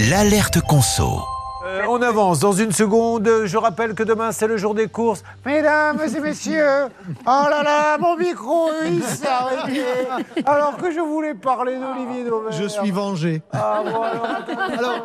l'alerte conso. On avance dans une seconde. Je rappelle que demain, c'est le jour des courses. Mesdames et messieurs, oh là là, mon micro, il s'est arrêté. Alors que je voulais parler d'Olivier Dauvert. Je suis vengé. Ah, bon, alors,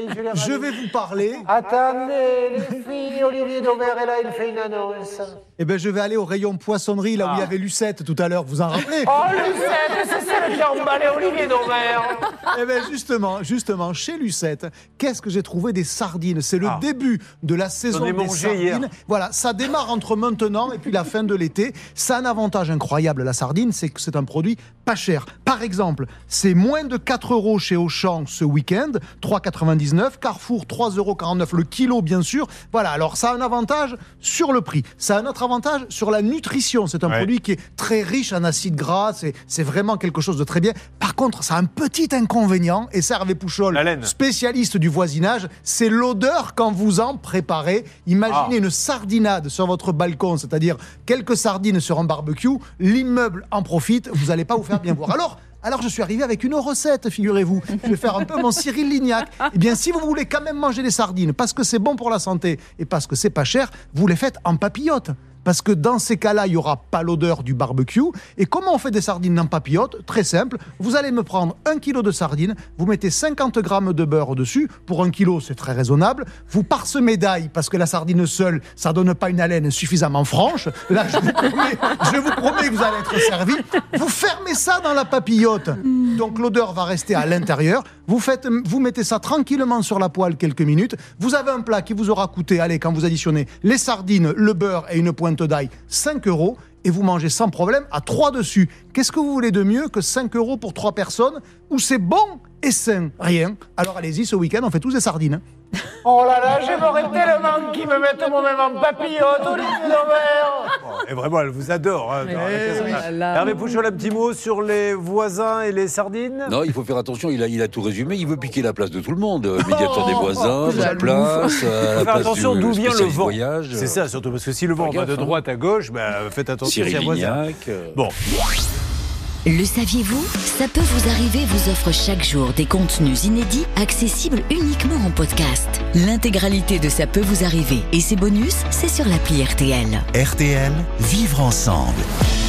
Je vais vous parler. Attendez, les filles, Olivier Dauvert est là, il fait une annonce. Eh bien, je vais aller au rayon poissonnerie, là où il y avait Lucette tout à l'heure, vous en rappelez? Oh, Lucette, c'est celle qui a emballé Olivier Dauvert. Eh bien, justement, chez Lucette, qu'est-ce que j'ai trouvé? Des sardines. C'est le début de la saison des sardines. Hier. Voilà, ça démarre entre maintenant et puis la fin de l'été. Ça a un avantage incroyable, la sardine, c'est que c'est un produit pas cher. Par exemple, c'est moins de 4 € chez Auchan ce week-end, 3,99 €, Carrefour 3,49 € le kilo, bien sûr. Voilà, alors ça a un avantage sur le prix. Ça a un autre avantage sur la nutrition. C'est un produit qui est très riche en acides gras, c'est vraiment quelque chose de très bien. Par contre, ça a un petit inconvénient, et ça, Hervé Pouchol, spécialiste du voisinage, c'est l'odeur quand vous en préparez. Imaginez une sardinade sur votre balcon, c'est-à-dire quelques sardines sur un barbecue, l'immeuble en profite, vous n'allez pas vous faire bien voir. Alors je suis arrivé avec une recette, figurez-vous. Je vais faire un peu mon Cyril Lignac. Eh bien, si vous voulez quand même manger des sardines, parce que c'est bon pour la santé et parce que c'est pas cher, vous les faites en papillote. Parce que dans ces cas-là, il n'y aura pas l'odeur du barbecue. Et comment on fait des sardines en papillote? Très simple. Vous allez me prendre 1 kg de sardines, vous mettez 50 grammes de beurre dessus. Pour 1 kg, c'est très raisonnable. Vous parsemez d'ail, parce que la sardine seule, ça ne donne pas une haleine suffisamment franche. Là, je vous promets que vous allez être servi. Vous fermez ça dans la papillote. Donc l'odeur va rester à l'intérieur. Vous mettez ça tranquillement sur la poêle quelques minutes. Vous avez un plat qui vous aura coûté, allez, quand vous additionnez les sardines, le beurre et une pointe d'ail, 5 €, et vous mangez sans problème à 3 dessus. Qu'est-ce que vous voulez de mieux que 5 € pour 3 personnes où c'est bon et sain? Rien. Alors allez-y, ce week-end, on fait tous des sardines. Oh là là, j'aimerais tellement qu'ils me mettent moi-même en papillote, Olivier Dauvert. Et vraiment, elle vous adore. Hein, Hervé Pouchol, un petit mot sur les voisins et les sardines? Non, il faut faire attention, il a tout résumé. Il veut piquer la place de tout le monde. Médiateur des voisins, votre place, la place attention d'où vient le vent. Voyage. C'est ça, surtout parce que si le vent va de droite à gauche, faites attention. Cyril Lignac. Bon. Le saviez-vous? Ça peut vous arriver vous offre chaque jour des contenus inédits accessibles uniquement en podcast. L'intégralité de Ça peut vous arriver et ses bonus, c'est sur l'appli RTL. RTL, vivre ensemble.